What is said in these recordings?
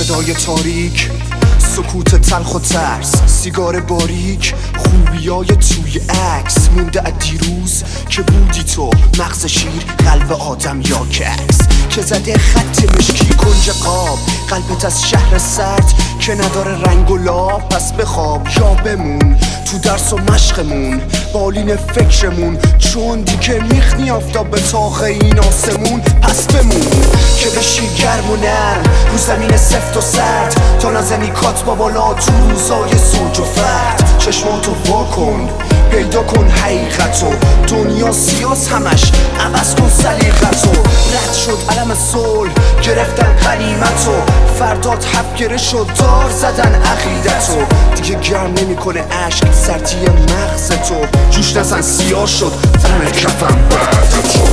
صدای تاریک، سکوت تلخ و ترس، سیگار باریک، خوبیای توی عکس مونده از دیروز که بودی تو، مغز شیر، قلب آدم یا ککس که زده خط مشکی کنج قاب، قلبت از شهر سرد که نداره رنگ و لاب. پس بخواب یا بمون تو درس و مشقمون، بالین فکرمون، چون دیگه میخنی آفتاب به طاق این آسمون. پس بمون که بشی گرم و نرم رو زمین سفت و سرد، تا نزنی کات با بالا تو روزای زوج و فرد. چشماتو وا کن، پیدا کن حقیقتو، دنیا سیاس همش عوض کن سلیقتو. رد شد علم صلح، گرفتن غنیمتو، فردات هفگره شد، دار زدن عقیدتو. دیگه گرم نمیکنه عشق سردی مغزتو، جوش نزن سیاه شد تن کفم بعد تو.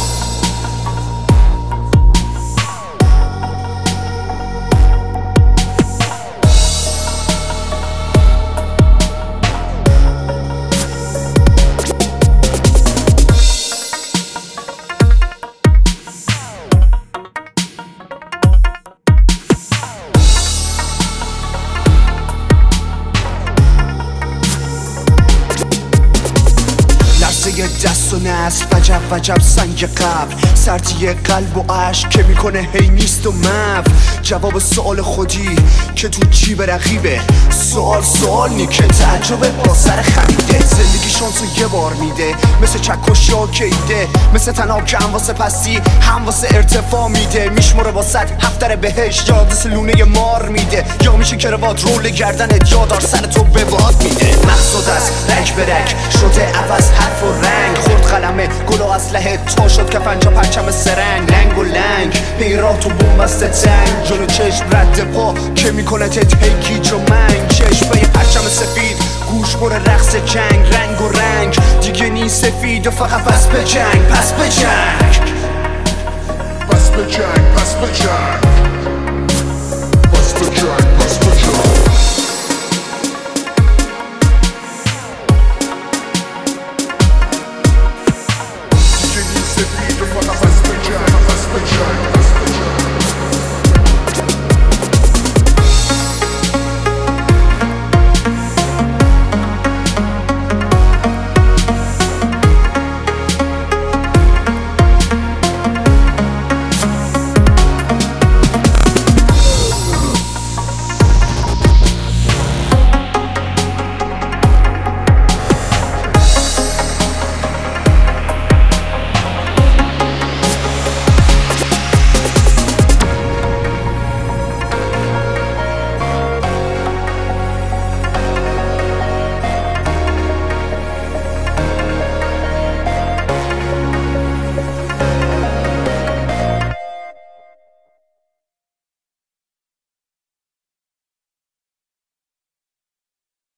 یه دست و نصف، وجب وجب سنگ قبر، سردی قلب و عشق که میکنه هی نیست و مف. جواب سوال خودی که تو جیب رقیبه، سوال نی که تعجب با سر خمیده. زندگی شانسو یه بار میده، مثل چکش یا کیده، مثل تناب که هم واسه پستی هم واسه ارتفاع میده. میشموره با 100 هفتر بهش، یاد سلونه مار میده، یا میشه کروات رول گردنت، یادار سر تو به باد میده. مقصود از رنگ به رنگ شده عوض حرف و رنگ، خورد قلمه گل و اسلحه تا شد کفن جا پرچم سرنگ. لنگ و لنگ پیرات و بوم بسته تنگ، جلو چشم رد پا که میکنه تت هیگیج و منگ. چشمه پرچم سفید گوش بر رقص جنگ، رنگ و رنگ دیگه نی سفید و فقط پس به جنگ، پس به جنگ، پس به جنگ، پس به جنگ.